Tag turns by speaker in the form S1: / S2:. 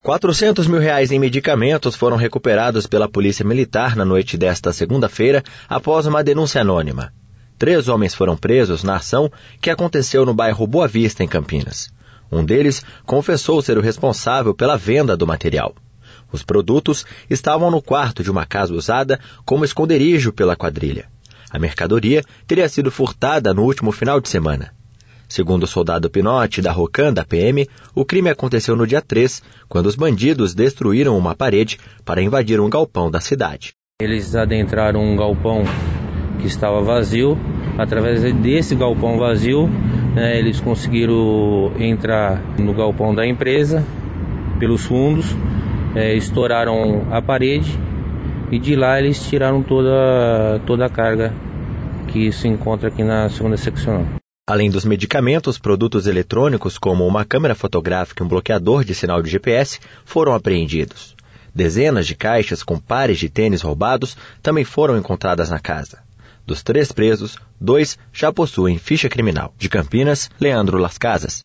S1: R$400 mil em medicamentos foram recuperados pela Polícia Militar na noite desta segunda-feira após uma denúncia anônima. 3 homens foram presos na ação que aconteceu no bairro Boa Vista, em Campinas. Um deles confessou ser o responsável pela venda do material. Os produtos estavam no quarto de uma casa usada como esconderijo pela quadrilha. A mercadoria teria sido furtada no último final de semana. Segundo o soldado Pinotti, da Rocan, da PM, o crime aconteceu no dia 3, quando os bandidos destruíram uma parede para invadir um galpão da cidade.
S2: Eles adentraram um galpão que estava vazio. Através desse galpão vazio, eles conseguiram entrar no galpão da empresa pelos fundos, estouraram a parede e de lá eles tiraram toda a carga que se encontra aqui na segunda seccional.
S1: Além dos medicamentos, produtos eletrônicos como uma câmera fotográfica e um bloqueador de sinal de GPS foram apreendidos. Dezenas de caixas com pares de tênis roubados também foram encontradas na casa. Dos 3 presos, 2 já possuem ficha criminal. De Campinas, Leandro Las Casas.